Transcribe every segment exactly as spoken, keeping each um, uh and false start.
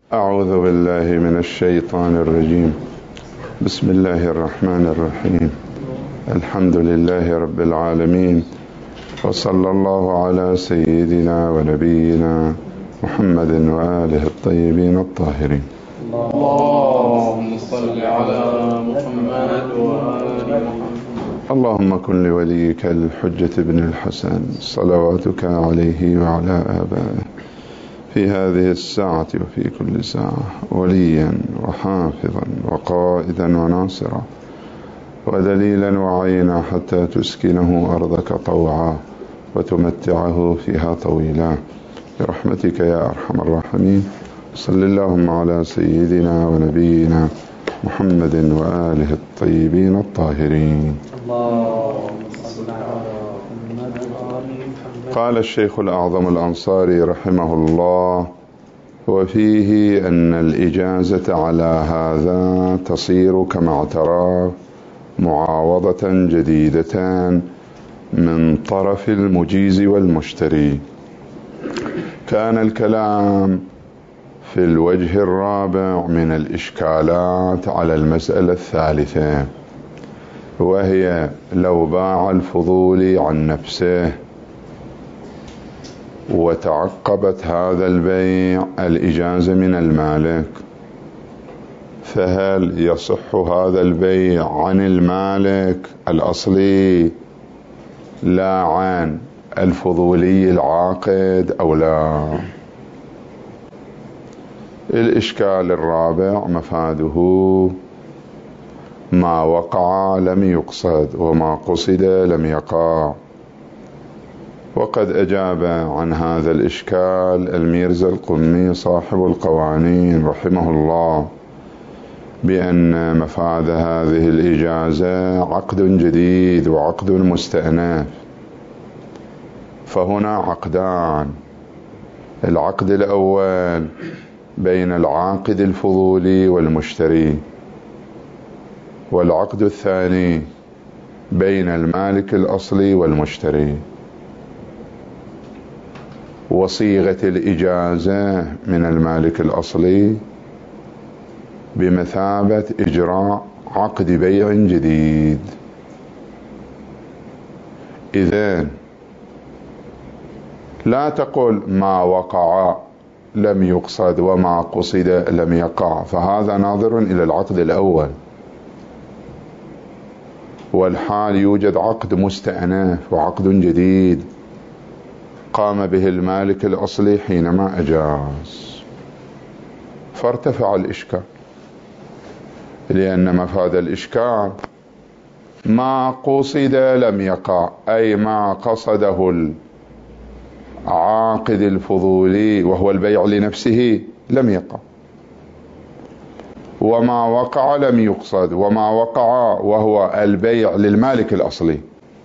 أعوذ بالله من الشيطان الرجيم. بسم الله الرحمن الرحيم. الحمد لله رب العالمين، وصلى الله على سيدنا ونبينا محمد وآله الطيبين الطاهرين. اللهم صل على محمد وآل محمد. اللهم كن لوليك الحجة بن الحسن صلواتك عليه وعلى آبائه في هذه الساعة وفي كل ساعة وليا وحافظا وقائدا وناصرا ودليلا وعينا حتى تسكنه أرضك طوعا وتمتعه فيها طويلا برحمتك يا أرحم الراحمين. صل اللهم على سيدنا ونبينا محمد وآله الطيبين الطاهرين. اللهم صل على محمد وآل محمد. قال الشيخ الأعظم الأنصاري رحمه الله: وفيه أن الإجازة على هذا تصير كما اعتراه معاوضة جديدة من طرف المجيز والمشتري. كان الكلام في الوجه الرابع من الإشكالات على المسألة الثالثة، وهي لو باع الفضولي عن نفسه وتعقبت هذا البيع الإجازة من المالك، فهل يصح هذا البيع عن المالك الأصلي لا عن الفضولي العاقد أو لا؟ الإشكال الرابع مفاده ما وقع لم يقصد وما قصد لم يقع. وقد أجاب عن هذا الإشكال الميرزا القمي صاحب القوانين رحمه الله بأن مفاد هذه الإجازة عقد جديد وعقد مستأنف. فهنا عقدان: العقد الأول بين العاقد الفضولي والمشتري، والعقد الثاني بين المالك الأصلي والمشتري. وصيغة الإجازة من المالك الأصلي بمثابة إجراء عقد بيع جديد. إذن لا تقل ما وقع لم يقصد وما قصد لم يقع، فهذا ناظر إلى العقد الأول، والحال يوجد عقد مستأنف وعقد جديد قام به المالك الأصلي حينما أجاز، فارتفع الإشكال، لأن مفاد الإشكال ما قصد لم يقع، أي ما قصده العاقد الفضولي وهو البيع لنفسه لم يقع، وما وقع لم يقصد، وما وقع وهو البيع للمالك الأصلي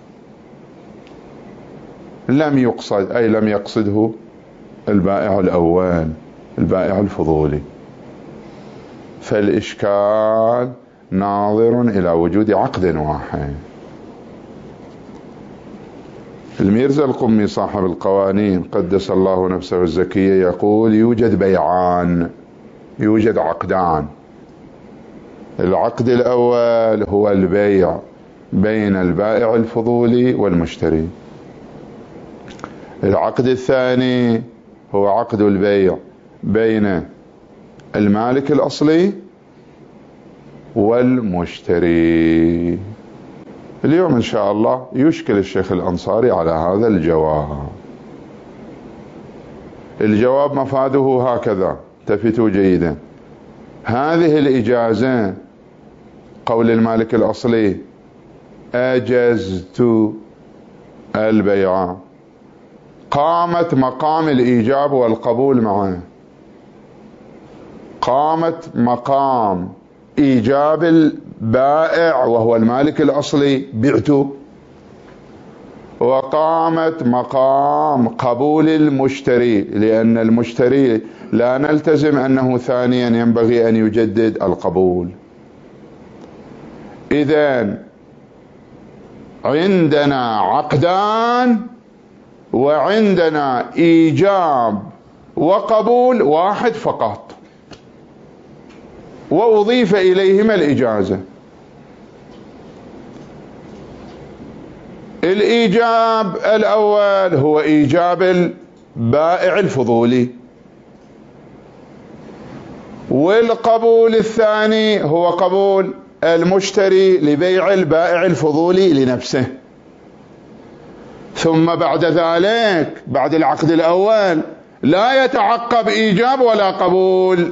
لم يقصد، أي لم يقصده البائع الأول البائع الفضولي. فالإشكال ناظر إلى وجود عقد واحد. الميرزا القمي صاحب القوانين قدس الله نفسه الزكية يقول: يوجد بيعان، يوجد عقدان. العقد الأول هو البيع بين البائع الفضولي والمشتري. العقد الثاني هو عقد البيع بين المالك الأصلي والمشتري. اليوم إن شاء الله يشكل الشيخ الأنصاري على هذا الجواب. الجواب مفاده هكذا، تفتوا جيدا: هذه الإجازة قول المالك الأصلي أجزت البيع قامت مقام الإيجاب والقبول معه، قامت مقام إيجاب البائع وهو المالك الأصلي بعته، وقامت مقام قبول المشتري، لأن المشتري لا نلتزم أنه ثانيا ينبغي أن يجدد القبول. إذن عندنا عقدان وعندنا إيجاب وقبول واحد فقط. وأضيف إليهما الإجازة. الإيجاب الأول هو إيجاب البائع الفضولي، والقبول الثاني هو قبول المشتري لبيع البائع الفضولي لنفسه. ثم بعد ذلك بعد العقد الأول لا يتعقب إيجاب ولا قبول،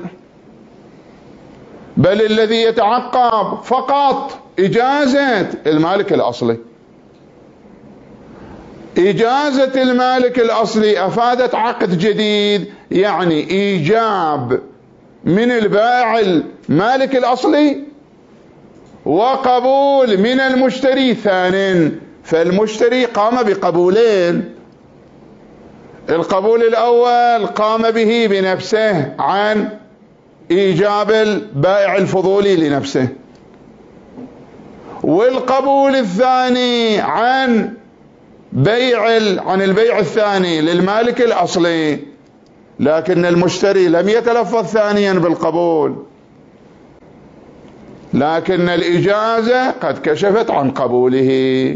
بل الذي يتعقب فقط إجازة المالك الأصلي. إجازة المالك الأصلي أفادت عقد جديد، يعني إيجاب من البائع المالك الأصلي وقبول من المشتري ثانٍ. فالمشتري قام بقبولين، القبول الأول قام به بنفسه عن إيجاب البائع الفضولي لنفسه، والقبول الثاني عن بيع عن البيع الثاني للمالك الأصلي، لكن المشتري لم يتلفظ ثانيا بالقبول، لكن الإجازة قد كشفت عن قبوله.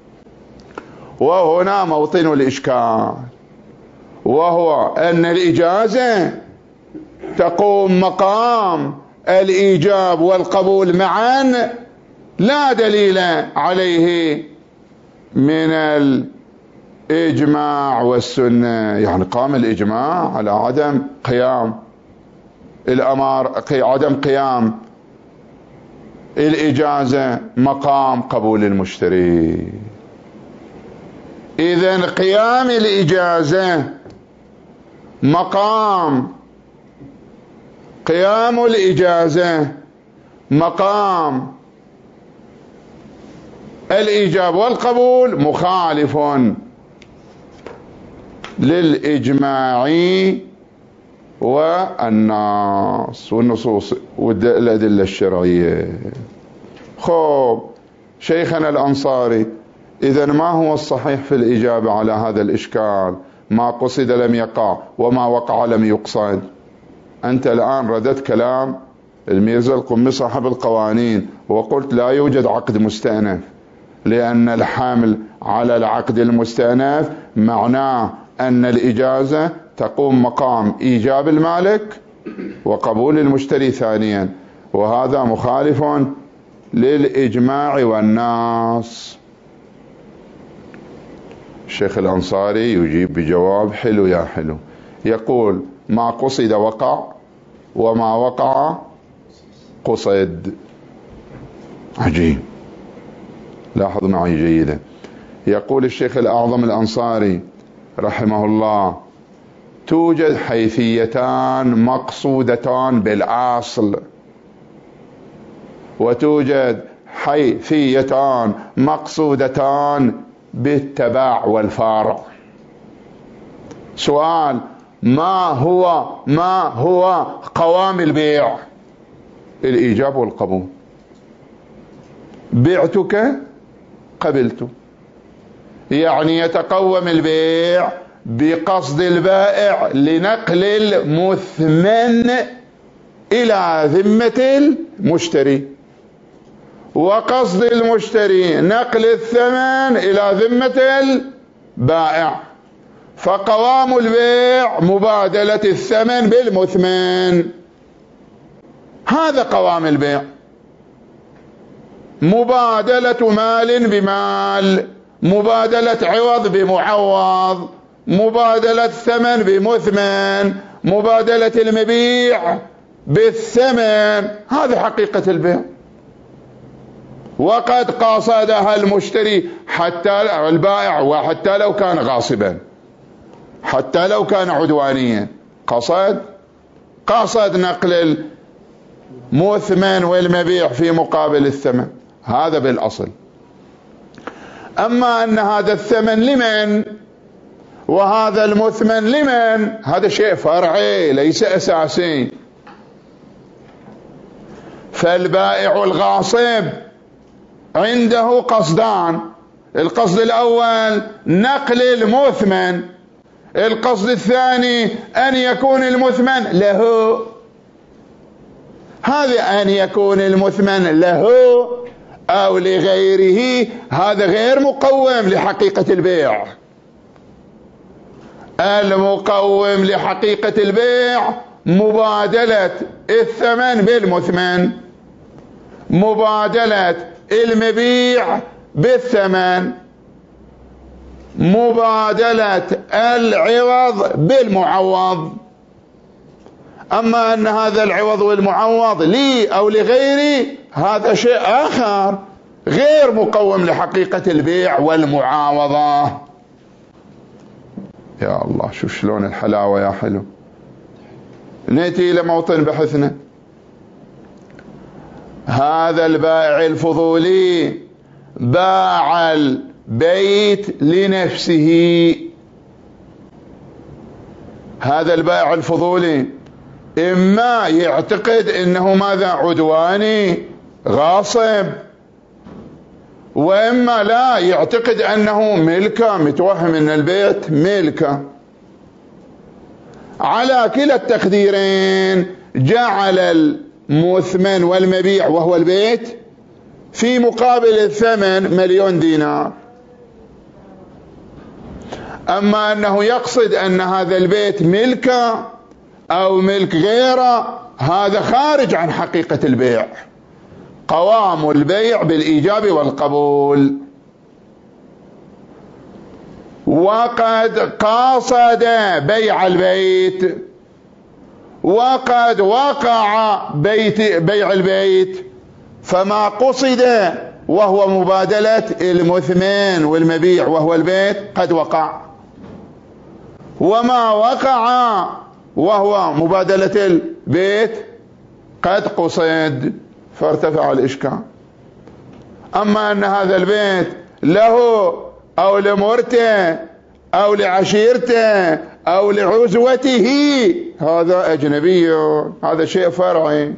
وهنا موطن الإشكال، وهو أن الإجازة تقوم مقام الإيجاب والقبول معا، لا دليل عليه من الإجماع والسنة. يعني قام الإجماع على عدم قيام الأمر عدم قيام الإجازة مقام قبول المشتري. إذن قيام الإجازة مقام قيام الإجازة مقام الإيجاب والقبول مخالف للإجماع والنص والنصوص والأدلة الشرعية. خب شيخنا الأنصاري، إذن ما هو الصحيح في الإجابة على هذا الإشكال؟ ما قصد لم يقع وما وقع لم يقصد. أنت الآن ردت كلام الميرزا القمي صاحب القوانين وقلت لا يوجد عقد مستأنف، لأن الحمل على العقد المستأنف معناه أن الإجازة تقوم مقام إيجاب المالك وقبول المشتري ثانيا، وهذا مخالف للإجماع والنص. الشيخ الأنصاري يجيب بجواب حلو يا حلو، يقول ما قصد وقع وما وقع قصد. عجيب، لاحظ معي جيدا. يقول الشيخ الأعظم الأنصاري رحمه الله توجد حيثيتان مقصودتان بالأصل، وتوجد حيثيتان مقصودتان بالتبع والفارع. سؤال: ما هو ما هو قوام البيع؟ الإيجاب والقبول. بعتك قبلت، يعني يتقوم البيع بقصد البائع لنقل المثمن إلى ذمة المشتري، وقصد المشتري نقل الثمن إلى ذمة البائع، فقوام البيع مبادلة الثمن بالمثمن. هذا قوام البيع، مبادلة مال بمال، مبادلة عوض بمعوض، مبادلة ثمن بمثمن، مبادلة المبيع بالثمن. هذه حقيقة البيع، وقد قاصدها المشتري حتى البائع، وحتى لو كان غاصبا، حتى لو كان عدوانيا، قصد قصد نقل المثمن والمبيع في مقابل الثمن. هذا بالأصل. أما أن هذا الثمن لمن وهذا المثمن لمن، هذا شيء فرعي ليس أساسي. فالبائع الغاصب عنده قصدان: القصد الأول نقل المثمن، القصد الثاني أن يكون المثمن له. هذا أن يكون المثمن له أو لغيره، هذا غير مقوم لحقيقة البيع. المقوم لحقيقة البيع مبادلة الثمن بالمثمن، مبادلة المبيع بالثمن، مبادلة العوض بالمعوض. أما أن هذا العوض والمعوض لي أو لغيري هذا شيء آخر غير مقوم لحقيقة البيع والمعاوضة. يا الله شو شلون الحلاوة يا حلو. نأتي إلى موطن بحثنا. هذا البائع الفضولي باع البيت لنفسه. هذا البائع الفضولي إما يعتقد إنه ماذا؟ عدواني غاصب، وإما لا يعتقد أنه ملكه، متوهم أن البيت ملكه. على كلا التقديرين جعل المثمن والمبيع وهو البيت في مقابل الثمن مليون دينار. أما أنه يقصد أن هذا البيت ملكه أو ملك غيره، هذا خارج عن حقيقة البيع. قوام البيع بالإيجاب والقبول. وقد قاصد بيع البيت وقد وقع بيت بيع البيت، فما قصد وهو مبادلة المثمن والمبيع وهو البيت قد وقع، وما وقع وهو مبادلة البيت قد قصد، فارتفع الإشكال. أما أن هذا البيت له أو لمرته أو لعشيرته أو لعزوته، هذا أجنبي، هذا شيء فرعي.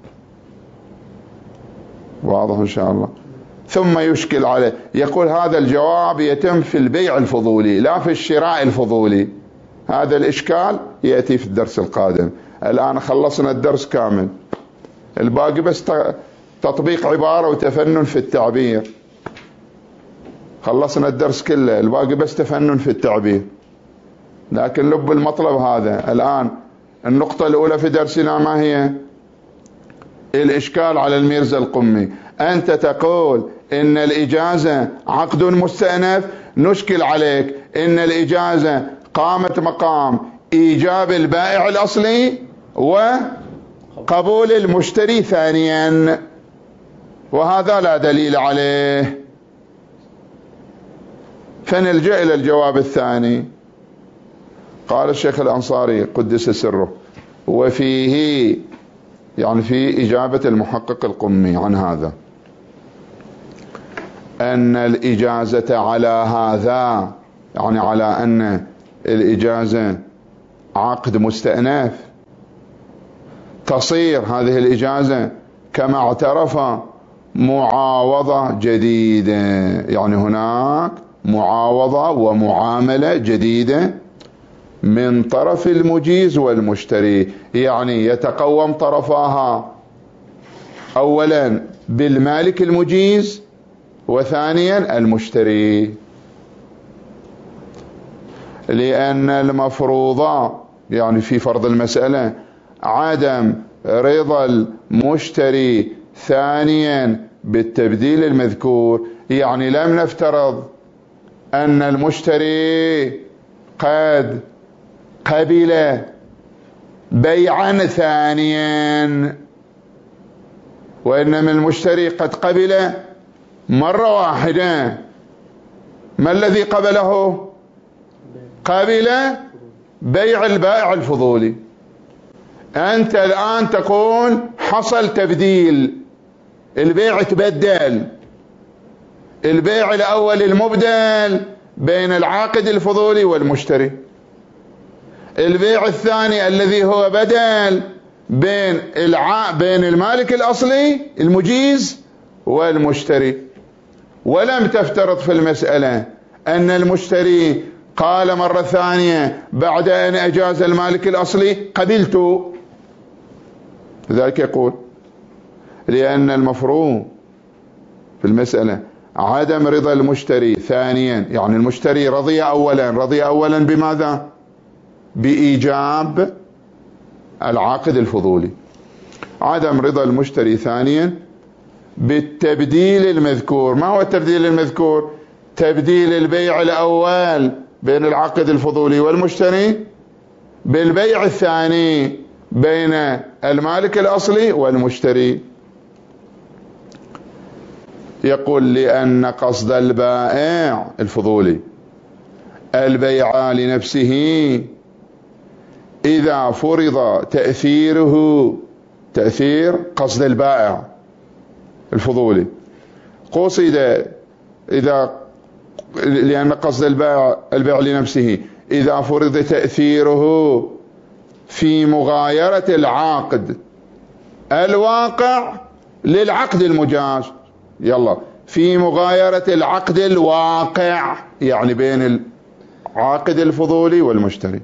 واضح إن شاء الله. ثم يشكل عليه، يقول هذا الجواب يتم في البيع الفضولي لا في الشراء الفضولي. هذا الإشكال يأتي في الدرس القادم. الآن خلصنا الدرس كامل، الباقي بس تطبيق عبارة وتفنن في التعبير. خلصنا الدرس كله، الباقي بس تفنن في التعبير. لكن لب المطلب هذا. الآن النقطة الأولى في درسنا ما هي؟ الإشكال على الميرزا القمي. أنت تقول إن الإجازة عقد مستأنف، نشكل عليك إن الإجازة قامت مقام إيجاب البائع الأصلي وقبول المشتري ثانيا، وهذا لا دليل عليه. فنلجأ إلى الجواب الثاني. قال الشيخ الأنصاري قدس سره، وفيه يعني في إجابة المحقق القمي عن هذا، أن الإجازة على هذا يعني على أن الإجازة عقد مستأنف تصير هذه الإجازة كما اعترف معاوضة جديدة. يعني هناك معاوضة ومعاملة جديدة من طرف المجيز والمشتري، يعني يتقوم طرفاها أولا بالمالك المجيز وثانيا المشتري. لأن المفروض يعني في فرض المسألة عدم رضا المشتري ثانيا بالتبديل المذكور. يعني لم نفترض أن المشتري قد قبل بيعا ثانيا، وإنما المشتري قد قبل مرة واحدة. ما الذي قبله؟ قبل بيع البائع الفضولي. أنت الآن تقول حصل تبديل، البيع تبدل. البيع الأول المبدل بين العاقد الفضولي والمشتري، البيع الثاني الذي هو بدل بين الع... بين المالك الأصلي المجيز والمشتري. ولم تفترض في المسألة أن المشتري قال مرة ثانية بعد أن أجاز المالك الأصلي قبلت. لذلك يقول لأن المفروض في المسألة عدم رضا المشتري ثانيا، يعني المشتري رضي أولا، رضي أولا بماذا؟ بإيجاب العقد الفضولي. عدم رضا المشتري ثانيا بالتبديل المذكور. ما هو التبديل المذكور؟ تبديل البيع الأول بين العقد الفضولي والمشتري بالبيع الثاني بين المالك الأصلي والمشتري. يقول لأن قصد البائع الفضولي البيع لنفسه إذا فرض تأثيره، تأثير قصد البائع الفضولي قصد إذا، لأن قصد البائع البيع لنفسه إذا فرض تأثيره في مغايرة العقد الواقع للعقد المجاز. يلا، في مغايرة العقد الواقع، يعني بين العاقد الفضولي والمشتري.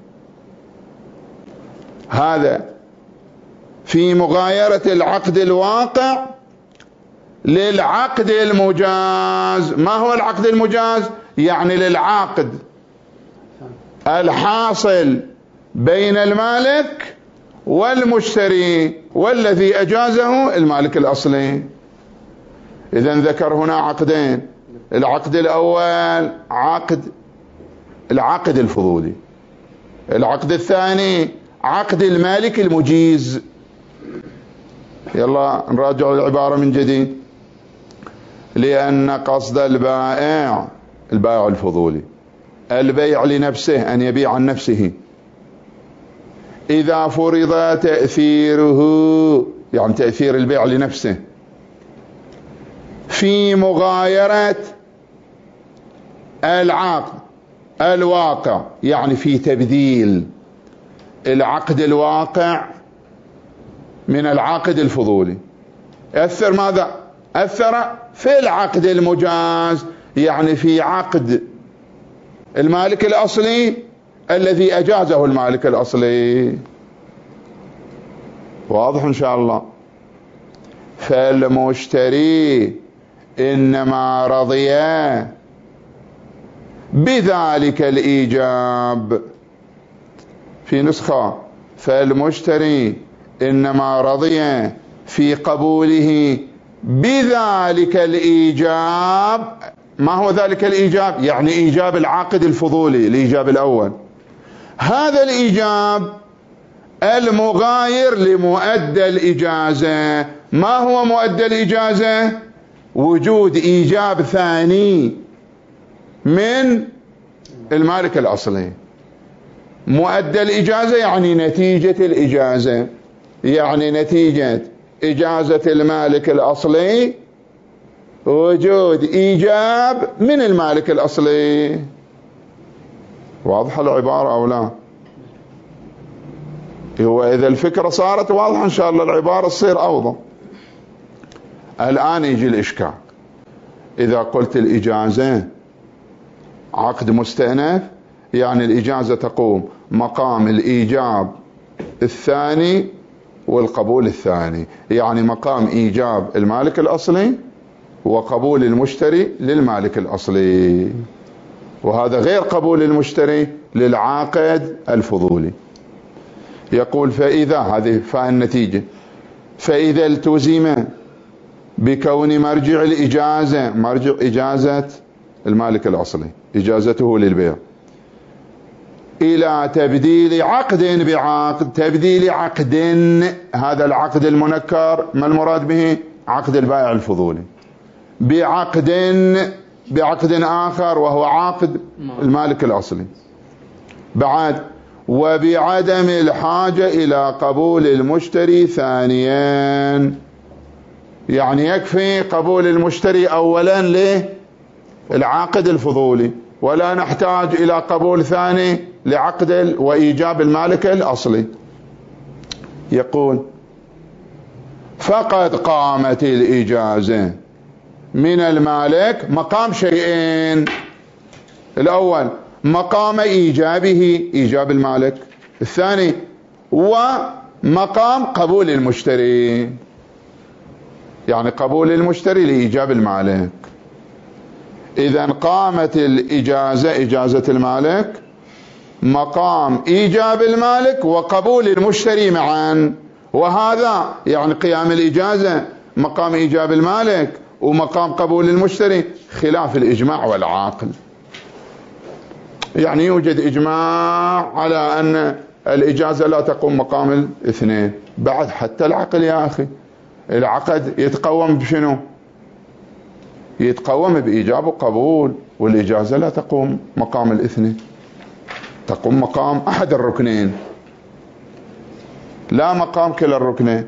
هذا في مغايرة العقد الواقع للعقد المجاز. ما هو العقد المجاز؟ يعني للعقد الحاصل بين المالك والمشتري والذي أجازه المالك الأصلي. إذن ذكر هنا عقدين. العقد الأول عقد العقد الفضولي، العقد الثاني عقد المالك المجيز. يلا نراجع العبارة من جديد. لأن قصد البائع البائع الفضولي البيع لنفسه، أن يبيع عن نفسه، إذا فرض تأثيره، يعني تأثير البيع لنفسه في مغايرة العقد الواقع، يعني في تبديل العقد الواقع من العقد الفضولي، أثر ماذا؟ أثر في العقد المجاز، يعني في عقد المالك الأصلي الذي أجازه المالك الأصلي. واضح إن شاء الله؟ فالمشتري إنما رضي بذلك الإيجاب. في نسخة فالمشتري إنما رضي في قبوله بذلك الإيجاب. ما هو ذلك الإيجاب؟ يعني إيجاب العقد الفضولي، الإيجاب الأول. هذا الإيجاب المغاير لمؤدى الإجازة. ما هو مؤدى الإجازة؟ وجود إيجاب ثاني من المالك الأصلي. مؤدى الإجازة يعني نتيجة الإجازة، يعني نتيجة إجازة المالك الأصلي وجود إيجاب من المالك الأصلي. واضحة العبارة أو لا؟ هو إذا الفكرة صارت واضحة إن شاء الله العبارة تصير أوضح. الآن يجي الإشكال. إذا قلت الإجازة عقد مستأنف، يعني الإجازة تقوم مقام الإيجاب الثاني والقبول الثاني، يعني مقام إيجاب المالك الأصلي وقبول المشتري للمالك الأصلي، وهذا غير قبول المشتري للعاقد الفضولي. يقول فإذا، هذه فاء النتيجة، فإذا التزم بكون مرجع الإجازة، مرجع إجازة المالك الأصلي إجازته للبيع، إلى تبديل عقد بعقد، تبديل عقد، هذا العقد المنكر ما المراد به؟ عقد البائع الفضولي، بعقد بعقد آخر وهو عقد المالك الأصلي. بعد وبعدم الحاجة إلى قبول المشتري ثانيا، يعني يكفي قبول المشتري أولا للعقد الفضولي، ولا نحتاج إلى قبول ثاني لعقد وإيجاب المالك الأصلي. يقول فقد قامت الإجازة من المالك مقام شيئين. الأول مقام إيجابه، إيجاب المالك، الثاني ومقام قبول المشتري. يعني قبول المشتري لإيجاب المالك. إذا قامت الإجازة إجازة المالك مقام إيجاب المالك وقبول المشتري معا، وهذا يعني قيام الإجازة مقام إيجاب المالك ومقام قبول المشتري، خلاف الإجماع والعاقل. يعني يوجد إجماع على أن الإجازة لا تقوم مقام الاثنين، بعد حتى العقل يا أخي، العقد يتقوم بشنو؟ يتقوم بإيجاب وقبول، والإجازة لا تقوم مقام الاثنين، تقوم مقام أحد الركنين لا مقام كلا الركنين.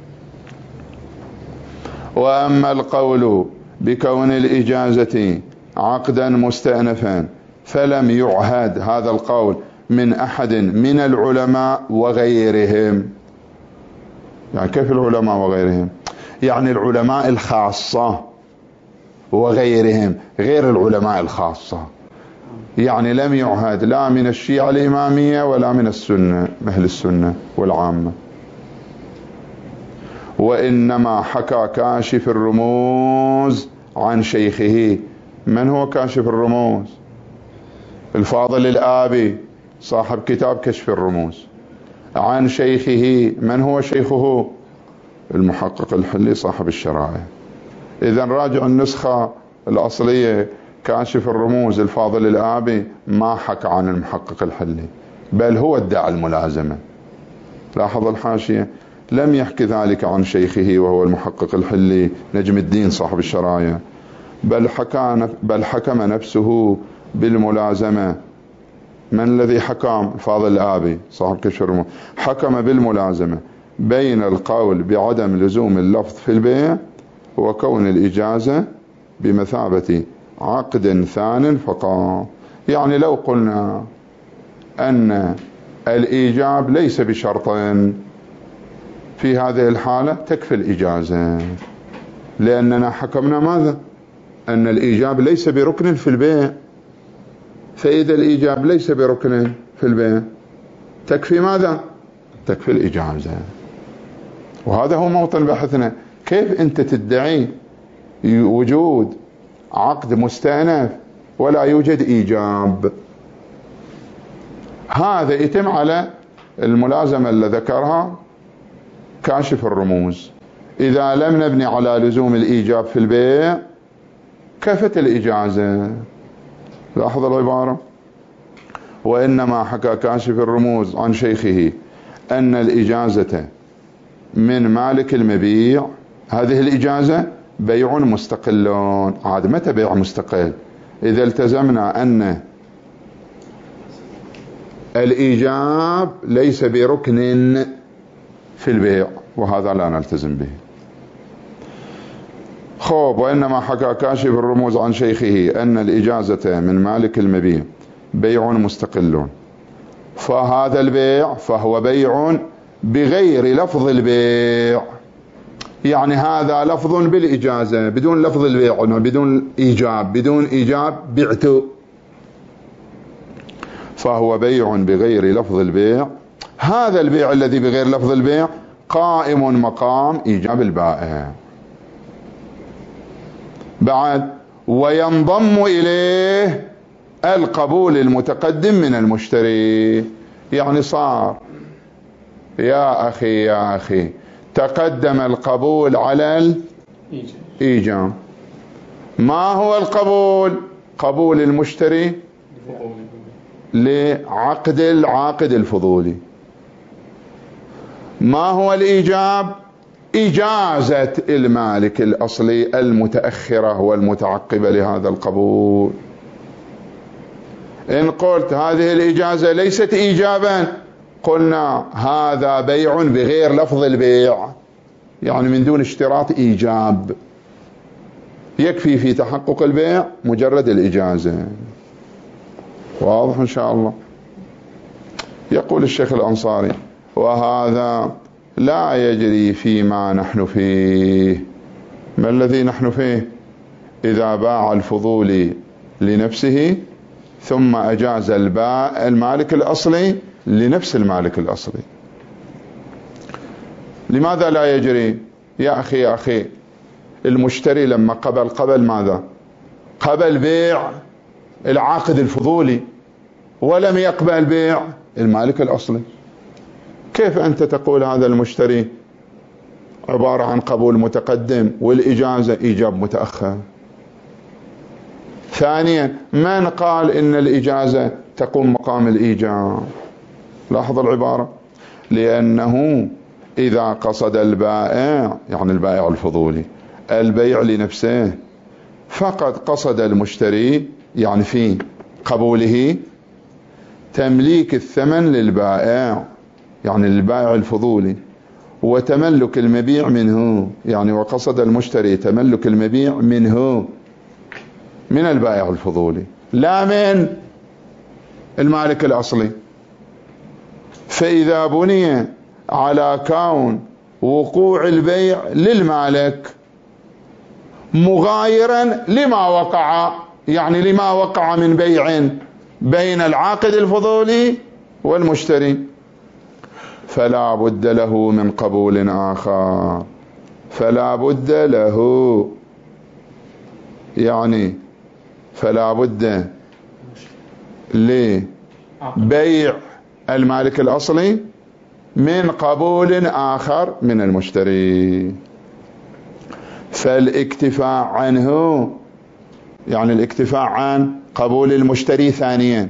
وأما القول بكون الإجازة عقدا مستأنفا فلم يعهد هذا القول من أحد من العلماء وغيرهم. يعني كيف العلماء وغيرهم؟ يعني العلماء الخاصة وغيرهم، غير العلماء الخاصة. يعني لم يعهد لا من الشيعة الإمامية ولا من السنة أهل السنة والعامة. وإنما حكى كاشف الرموز عن شيخه. من هو كاشف الرموز؟ الفاضل الآبي صاحب كتاب كشف الرموز. عن شيخه، من هو شيخه؟ المحقق الحلي صاحب الشرائع. إذن راجع النسخة الأصلية كاشف الرموز الفاضل الآبي ما حكى عن المحقق الحلي، بل هو ادعى الملازمة. لاحظ الحاشية، لم يحكي ذلك عن شيخه وهو المحقق الحلي نجم الدين صاحب الشرايع، بل حكى بل حكم نفسه بالملازمة. من الذي حكم؟ الفاضل الآبي صاحب كشف الرموز، حكم بالملازمة بين القول بعدم لزوم اللفظ في البيع وكون الإجازة بمثابة عقد ثان فقط. يعني لو قلنا أن الإيجاب ليس بشرط، في هذه الحالة تكفي الإجازة، لأننا حكمنا ماذا؟ أن الإيجاب ليس بركن في البيع. فإذا الإيجاب ليس بركن في البيع تكفي ماذا؟ تكفي الإجازة. وهذا هو موطن بحثنا. كيف أنت تدعي وجود عقد مستأنف ولا يوجد إيجاب؟ هذا يتم على الملازمة اللي ذكرها كاشف الرموز. إذا لم نبني على لزوم الإيجاب في البيع كفت الإجازة. لاحظ العبارة، وإنما حكى كاشف الرموز عن شيخه أن الإجازة من مالك المبيع. هذه الإجازة بيع مستقل. عاد متى بيع مستقل؟ إذا التزمنا أن الإيجاب ليس بركن في البيع، وهذا لا نلتزم به. خوب، وإنما حكى كاشف الرموز عن شيخه أن الإجازة من مالك المبيع بيع مستقل، فهذا البيع فهو بيع بغير لفظ البيع. يعني هذا لفظ بالإجازة بدون لفظ البيع، بدون إيجاب، بدون إيجاب بعت، فهو بيع بغير لفظ البيع. هذا البيع الذي بغير لفظ البيع قائم مقام إيجاب البائع. بعد، وينضم إليه القبول المتقدم من المشتري. يعني صار يا أخي يا أخي تقدم القبول على الإيجاب. ما هو القبول؟ قبول المشتري لعقد العاقد الفضولي. ما هو الإيجاب؟ إجازة المالك الأصلي المتأخرة والمتعقبة لهذا القبول. إن قلت هذه الإجازة ليست إيجابا، قلنا هذا بيع بغير لفظ البيع، يعني من دون اشتراط إيجاب، يكفي في تحقق البيع مجرد الإجازة. واضح إن شاء الله. يقول الشيخ الأنصاري: وهذا لا يجري فيما نحن فيه. ما الذي نحن فيه؟ إذا باع الفضولي لنفسه ثم أجاز الباء المالك الأصلي لنفس المالك الأصلي. لماذا لا يجري؟ يا أخي يا أخي المشتري لما قبل قبل ماذا؟ قبل بيع العاقد الفضولي ولم يقبل بيع المالك الأصلي. كيف أنت تقول هذا المشتري عبارة عن قبول متقدم والإجازة إيجاب متأخر؟ ثانيا، من قال إن الإجازة تقوم مقام الإيجاب؟ لاحظ العبارة، لأنه إذا قصد البائع، يعني البائع الفضولي، البيع لنفسه، فقد قصد المشتري يعني في قبوله تمليك الثمن للبائع، يعني للبائع الفضولي، وتملك المبيع منه، يعني وقصد المشتري تملك المبيع منه من البائع الفضولي لا من المالك الأصلي. فإذا بني على كون وقوع البيع للمالك مغايرا لما وقع، يعني لما وقع من بيع بين العاقد الفضولي والمشتري، فلا بد له من قبول آخر، فلا بد له يعني فلا بد لبيع المالك الأصلي من قبول آخر من المشتري. فالاكتفاء عنه يعني الاكتفاء عن قبول المشتري ثانيا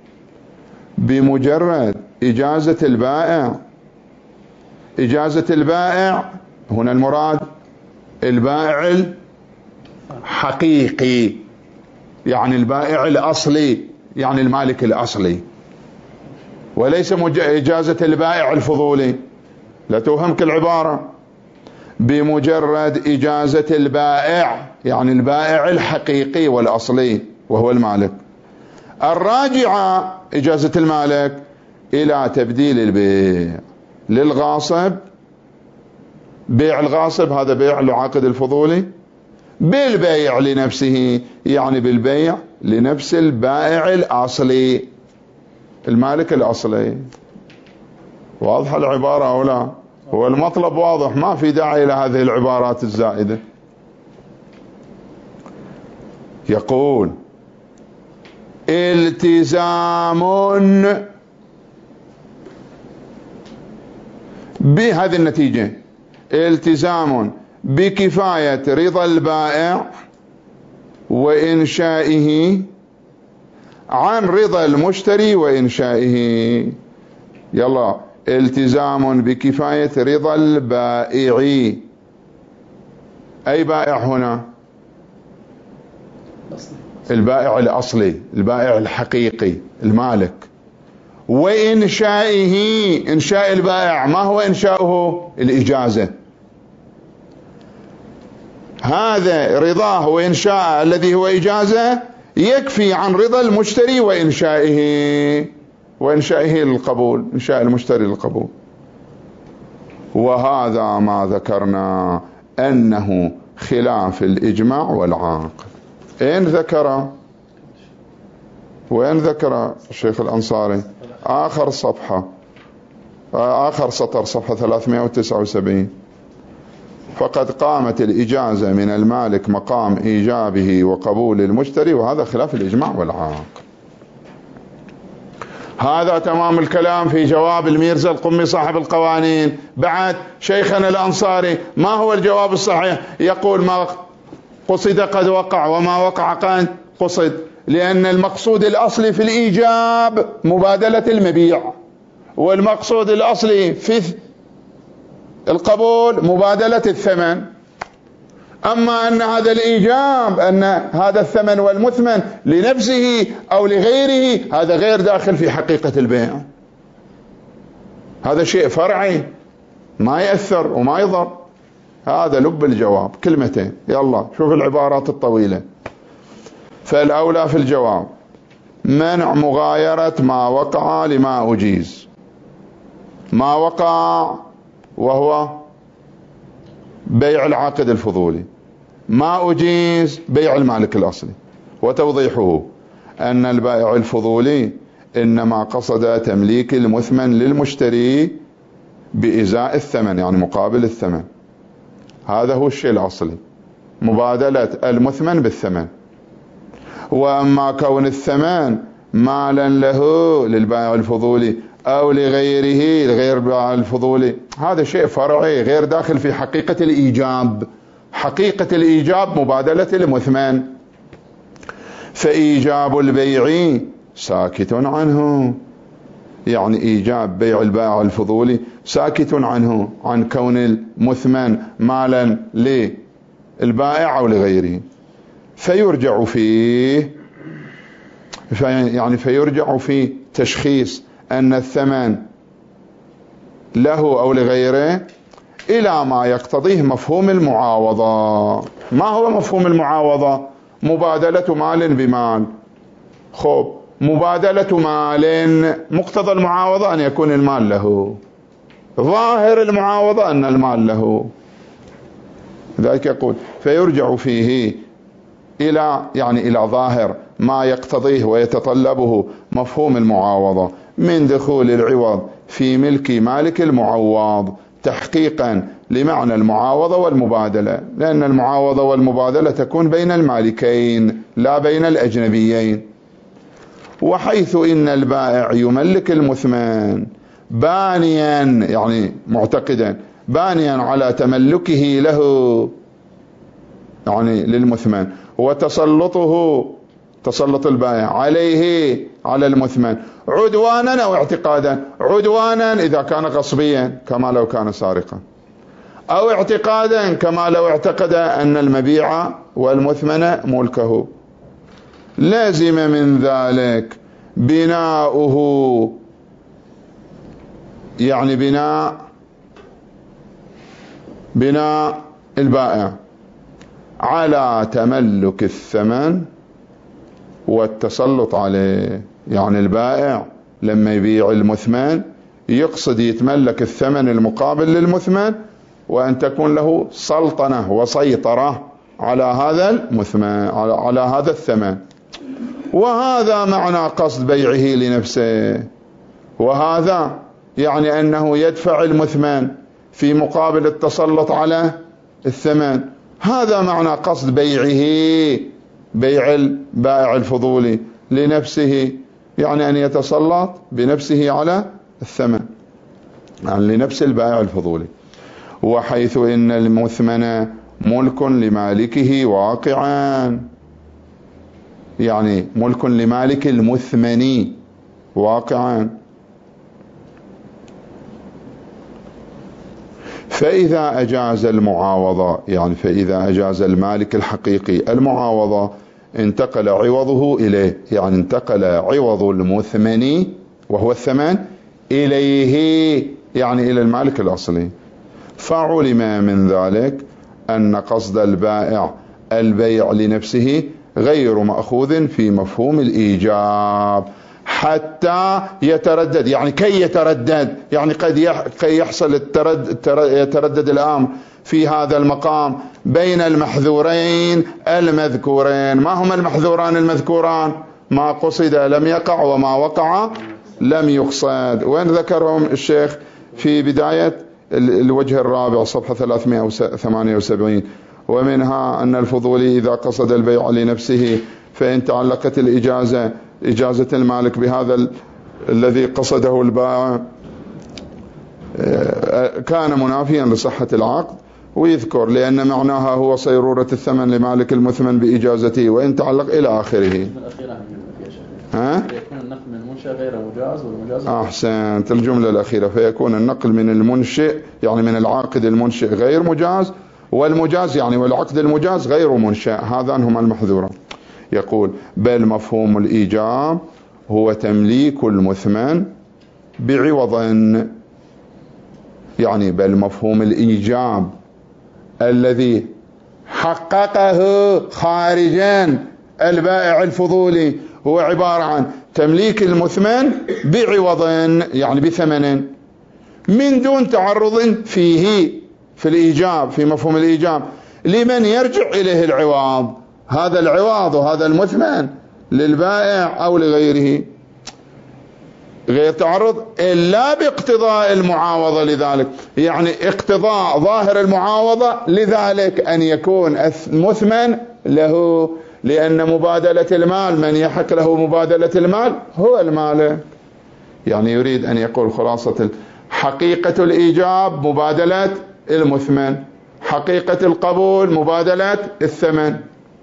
بمجرد إجازة البائع. إجازة البائع هنا المراد البائع الحقيقي، يعني البائع الأصلي، يعني المالك الأصلي، وليس إجازة البائع الفضولي. لا توهمك العبارة. بمجرد إجازة البائع، يعني البائع الحقيقي والأصلي وهو المالك، الراجعة إجازة المالك إلى تبديل البيع للغاصب، بيع الغاصب هذا بيع العاقد الفضولي، بالبيع لنفسه، يعني بالبيع لنفس البائع الأصلي المالك الأصلي. واضح العبارة أو لا؟ هو المطلب واضح، ما في داعي إلى هذه العبارات الزائدة. يقول التزام بهذه النتيجة، التزام بكفاية رضا البائع وإنشائه عن رضا المشتري وإنشائه. يلا، التزام بكفاية رضا البائع. أي بائع هنا؟ البائع الأصلي، البائع الحقيقي المالك. وإنشائه، إنشاء البائع ما هو إنشاؤه؟ الإجازة. هذا رضاه وإنشاء الذي هو إجازة يكفي عن رضا المشتري وإنشائه، وإنشائه للقبول، إنشاء المشتري للقبول. وهذا ما ذكرنا أنه خلاف الإجماع والعقل. إن ذكر وين ذكر الشيخ الأنصاري؟ آخر صفحة، آخر سطر، صفحة ثلاثمائة وتسعة وسبعين. فقد قامت الإجازة من المالك مقام إيجابه وقبول المشتري، وهذا خلاف الإجماع والعقل. هذا تمام الكلام في جواب الميرزا القمي صاحب القوانين. بعد شيخنا الأنصاري ما هو الجواب الصحيح؟ يقول ما قصد قد وقع وما وقع قد قصد، لأن المقصود الأصلي في الإيجاب مبادلة المبيع، والمقصود الأصلي في القبول مبادلة الثمن. أما أن هذا الإيجاب، أن هذا الثمن والمثمن لنفسه أو لغيره، هذا غير داخل في حقيقة البيع، هذا شيء فرعي ما يأثر وما يضر. هذا لب الجواب، كلمتين. يلا شوف العبارات الطويلة. فالأولى في الجواب منع مغايرة ما وقع لما أجيز. ما وقع وهو بيع العاقد الفضولي، ما أجيز بيع المالك الأصلي. وتوضيحه أن البائع الفضولي إنما قصد تمليك المثمن للمشتري بإزاء الثمن، يعني مقابل الثمن، هذا هو الشيء الأصلي. مبادلة المثمن بالثمن. وأما كون الثمن مالا له للبائع الفضولي أو لغيره لغير البائع الفضولي، هذا شيء فرعي غير داخل في حقيقة الإيجاب. حقيقة الإيجاب مبادلة المثمن، فإيجاب البيع ساكت عنه، يعني إيجاب بيع البائع الفضولي ساكت عنه، عن كون المثمن مالا للبائع أو لغيره. فيرجع فيه في يعني فيرجع في تشخيص أن الثمن له أو لغيره إلى ما يقتضيه مفهوم المعاوضة. ما هو مفهوم المعاوضة؟ مبادلة مال بمال. خب، مبادلة مال، مقتضى المعاوضة أن يكون المال له، ظاهر المعاوضة أن المال له. ذلك يقول فيرجع فيه إلى يعني إلى ظاهر ما يقتضيه ويتطلبه مفهوم المعاوضة من دخول العوض في ملك مالك المعوض تحقيقا لمعنى المعاوضة والمبادلة، لأن المعاوضة والمبادلة تكون بين المالكين لا بين الأجنبيين. وحيث إن البائع يملك المثمن بانيا، يعني معتقدا بانيا على تملكه له يعني للمثمن، وتسلطه تسلط البائع عليه على المثمن عدوانا أو اعتقادا. عدوانا إذا كان غصبيا كما لو كان سارقا، أو اعتقادا كما لو اعتقد أن المبيع والمثمن ملكه. لازم من ذلك بناؤه، يعني بناء بناء البائع على تملك الثمن والتسلط عليه. يعني البائع لما يبيع المثمن يقصد يتملك الثمن المقابل للمثمن، وأن تكون له سلطنة وسيطرة على هذا المثمن، على هذا الثمن. وهذا معنى قصد بيعه لنفسه، وهذا يعني أنه يدفع المثمن في مقابل التسلط على الثمن. هذا معنى قصد بيعه، بيع البائع الفضولي لنفسه، يعني أن يتسلط بنفسه على الثمن، يعني لنفس البائع الفضولي. وحيث إن المثمن ملك لمالكه واقعا، يعني ملك لمالك المثمن واقعا، فإذا أجاز المعاوضة، يعني فإذا أجاز المالك الحقيقي المعاوضة انتقل عوضه إليه، يعني انتقل عوض المثمن وهو الثمن إليه، يعني إلى المالك الأصلي. فعلم من ذلك أن قصد البائع البيع لنفسه غير مأخوذ في مفهوم الإيجاب حتى يتردد، يعني كي يتردد، يعني قد يحصل يتردد الأمر في هذا المقام بين المحذورين المذكورين. ما هما المحذوران المذكوران؟ ما قصد لم يقع، وما وقع لم يقصد. وين ذكرهم الشيخ؟ في بداية الوجه الرابع صفحة ثلاثمائة وثمانية وسبعين. ومنها أن الفضولي إذا قصد البيع لنفسه فإن تعلقت الإجازة إجازة المالك بهذا ال... الذي قصده البائع كان منافيا لصحة العقد. ويذكر لأن معناها هو صيرورة الثمن لمالك المثمن بإجازته، وإن تعلق إلى آخره. ها؟ يكون النقل من المنشأ غير مجاز، والمجاز أحسنت الجملة الأخيرة، فيكون النقل من المنشئ يعني من العاقد المنشئ غير مجاز، والمجاز يعني والعقد المجاز غير منشأ. هذان هما المحذوران. يقول بل مفهوم الإيجاب هو تمليك المثمن بعوض، يعني بل مفهوم الإيجاب الذي حققه خارجا البائع الفضولي هو عبارة عن تمليك المثمن بعوض، يعني بثمن، من دون تعرض فيه في الإيجاب، في مفهوم الإيجاب لمن يرجع إليه العوض، هذا العوض وهذا المثمن للبائع أو لغيره. غير تعرض إلا باقتضاء المعاوضة لذلك، يعني اقتضاء ظاهر المعاوضة لذلك أن يكون المثمن له، لأن مبادلة المال من يحق له مبادلة المال هو المالك. يعني يريد أن يقول خلاصة حقيقة الإيجاب مبادلة المثمن، حقيقة القبول مبادلة الثمن،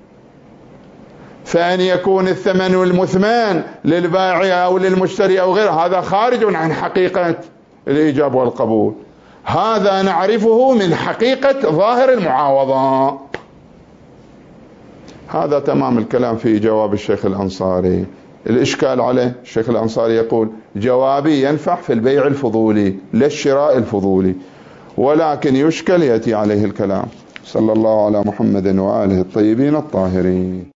فأن يكون الثمن والمثمن للبائع أو للمشتري أو غيره هذا خارج عن حقيقة الإيجاب والقبول، هذا نعرفه من حقيقة ظاهر المعاوضة. هذا تمام الكلام في جواب الشيخ الأنصاري. الإشكال عليه الشيخ الأنصاري يقول جوابي ينفع في البيع الفضولي لا الشراء الفضولي، ولكن يشكل يأتي عليه الكلام. صلى الله على محمد وآله الطيبين الطاهرين.